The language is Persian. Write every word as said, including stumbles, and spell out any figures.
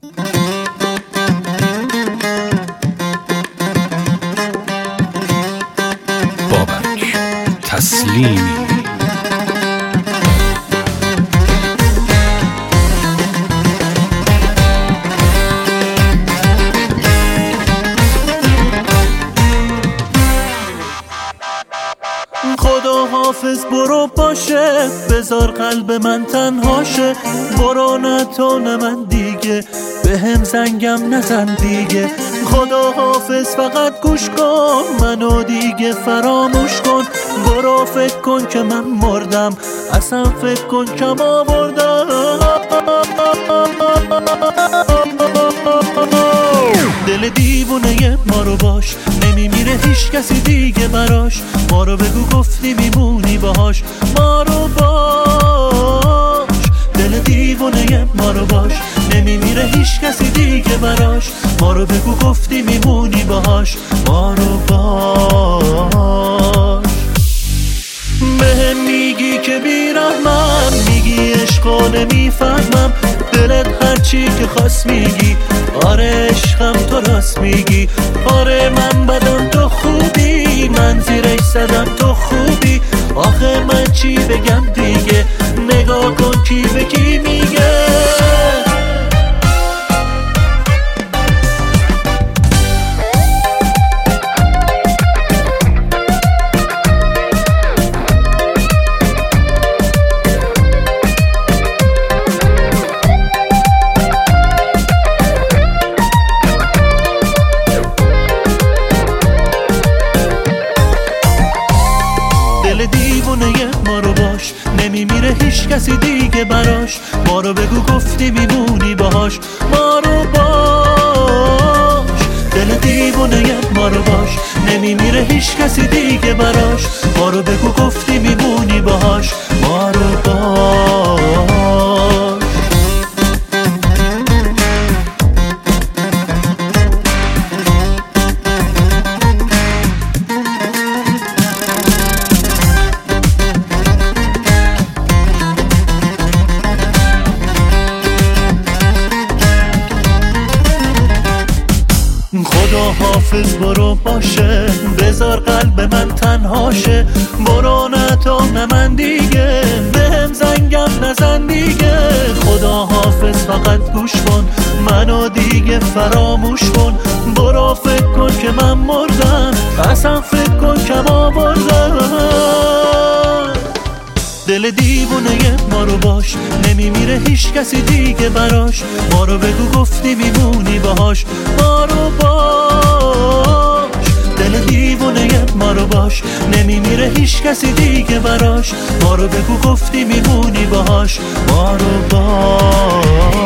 بابک تسلیمی. خدا حافظ برو باشه، بذار قلب من تنهاشه. برو نه تو نه من دیگه، به هم زنگم نزن دیگه. خدا حافظ فقط گوش کن، منو دیگه فراموش کن. برو فکر کن که من مردم، اصلا فکر کن کم آوردم. دل دیوونه ما رو باش، نمیمیره هیچ کسی دیگه براش. ما رو بگو گفتی میمونی باهاش، ما رو باش. دل دیوونه ما رو باش، نمیمیره هیچ کسی دیگه براش. ما رو بگو گفتی میمونی باهاش، ما رو باش. بهم میگی که بیرحمم، میگی عشقا نمیفهمم. دلت هرچی که خواست میگی، آره عشقم تو راست میگی. آره من بدم تو خوبی، من زیرش زدم تو خوبی. آخه من چی بگم دیگه، نگاه کن کی به کی میگه. دل دیوونه ما رو باش، نمیمیره هیچ کسی دیگه براش. ما رو بگو گفتی میمونی باهاش، ما رو باش. دل دیوونه ما رو باش، نمیمیره هیچ کسی دیگه براش. ما رو بگو گفتی میمونی باهاش، ما رو باش. خدا حافظ برو باشه، بذار قلب من تنهاشه. برو نه تو نه من دیگه، بهم زنگم نزن دیگه. خدا حافظ فقط گوش کن، منو دیگه فراموش کن. برو فکر کن که من مردم، اصلا فکر کن کم آوردم. دل دیوونه ما رو باش، نمیمیره هیچ کسی دیگه براش. ما رو بگو گفتی میمونی باهاش، ما رو باش. دل دیوونه ما رو باش، نمیمیره هیچ کسی دیگه براش. ما رو بگو گفتی میمونی باهاش، ما رو باش.